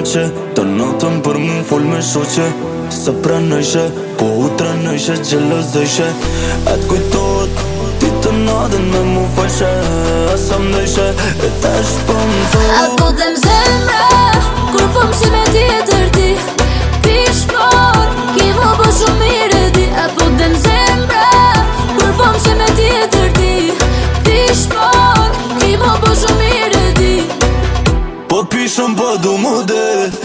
që të natën për mu fol me shoqe. Se pranojshe, po u trenojshe, gjelozojshe. Atë kujtot, ti të natën me mu falshe. Asa mdojshe, e tash po më thot. A po them zemra, kur po m'shi me tjetër ti. Pishmon, ki mu po shumë mirë di. A po them zemra, kur po m'shi me tjetër ti. Pishmon, ki mu po shumë mirë di. Po pishëm po du mu de.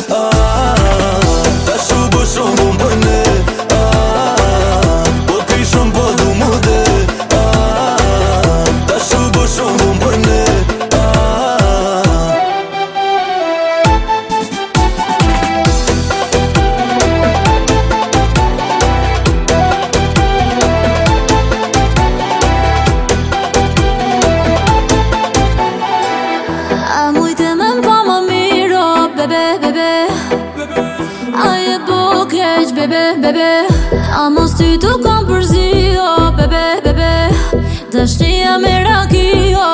Ta shu po shumë bun për ne. Po pishëm po du mu de. Ta shu po shumë bun për ne. A mujte me m'pa më miro, bebe, bebe. A je po keq, bebe, bebe. A mos ty tu kam përzio, bebe, bebe. Dashnia me rakio.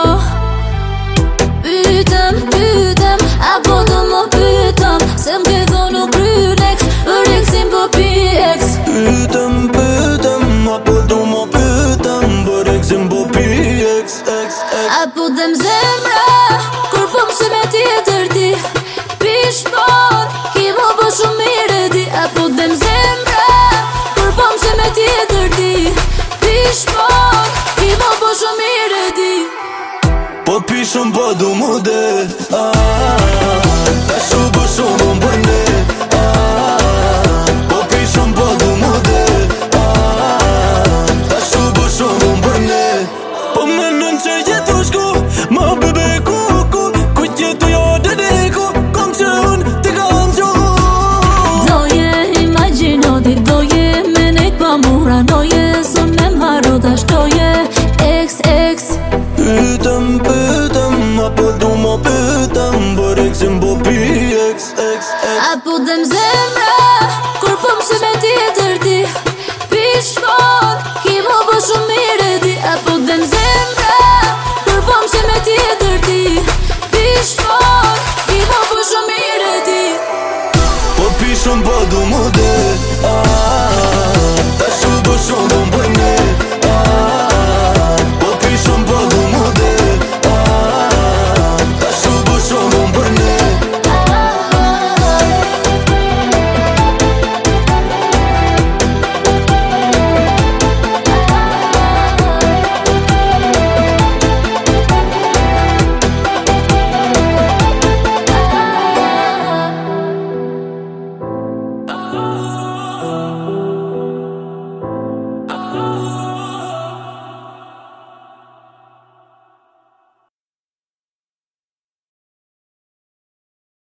Pytem, apo të më pytem. Se m'ke thonu krynex, për eksim po pi ex. Pytem, apo du më pytem. Për eksim po pi ex. Apo them zemra, kur po m'shi me tjetër ti. Pishmon, ki mu po shumë mirë di. Apo them zemra, kur po m'shi me tjetër ti. Pishmon, ki mu po shumë mirë di. Po pishëm po du mu de. Ta shu po shumë bun për ne. Po pishëm po du mu de. Ta shu po shumë bun për ne. Po menën që jetu shku, ma bebe kuku. Kujt jetu jo dediku, kom që unë ti kam gju. Doje imagino ti, doje me nejt pa mura. Doje son me maro ta shtoje, ex. Pytem, apo du më pytem. Për eksim po pi ex. Apo them zemra, kur po m'shi me tjetër ti. Pishmon, ki mu po shumë mirë di. Apo them zemra, kur po m'shi me tjetër ti. Pishmon, ki mu po shumë mirë di. Po pishëm po du mu de. Ta shu po shumë bun për ne. Po pishëm po du mu de. Ta shu po shumë bun për ne. Ah.